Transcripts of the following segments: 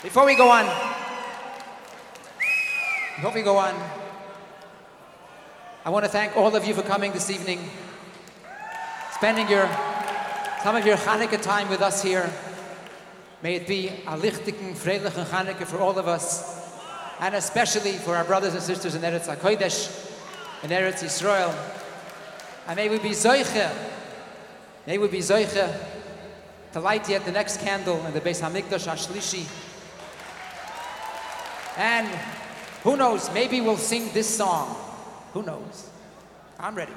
Before we go on, I want to thank all of you for coming this evening, spending some of your Hanukkah time with us here. May it be a lichtigen, freilichen Hanukkah for all of us, and especially for our brothers and sisters in Eretz HaKodesh, in Eretz Yisrael. And may we be zoiche to light yet the next candle in the Beis HaMikdash HaShlishi. And who knows, maybe we'll sing this song. Who knows? I'm ready.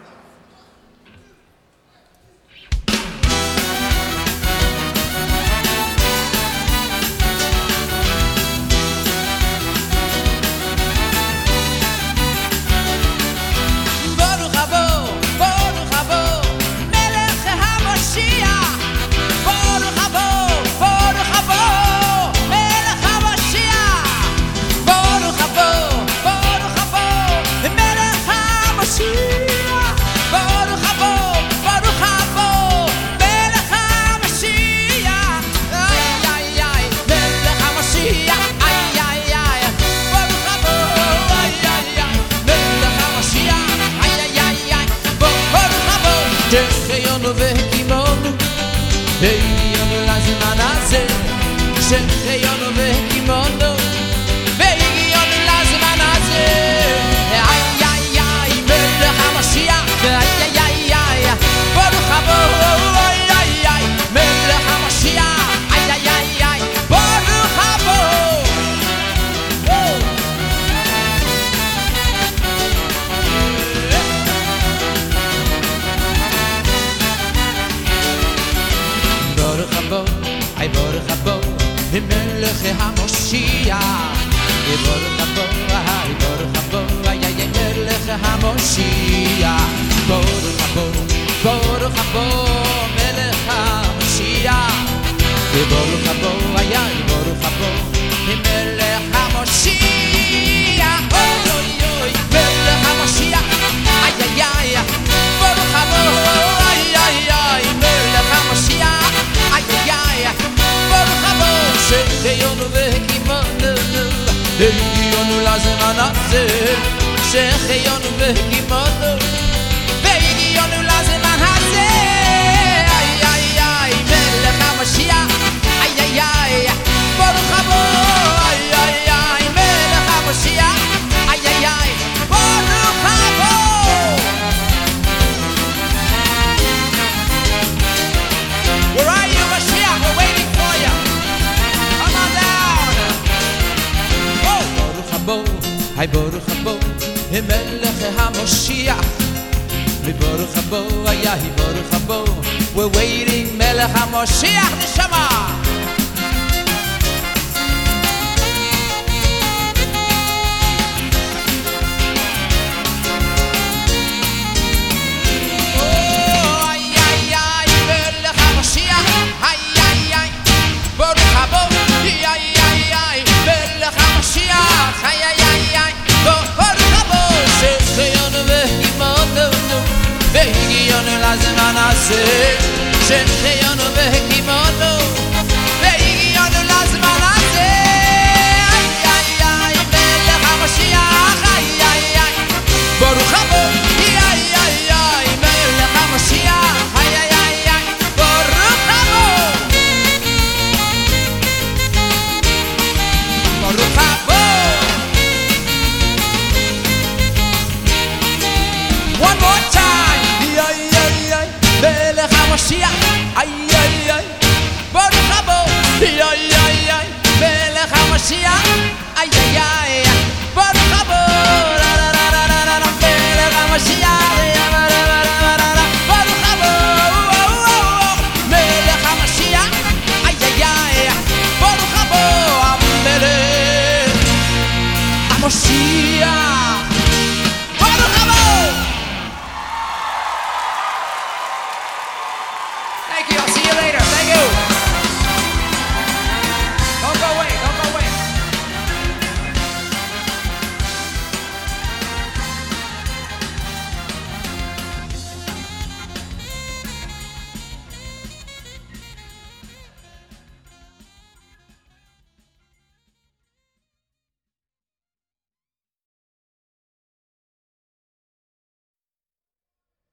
We're waiting, Melech HaMoshiach Neshama. Shecheyonu vehekimono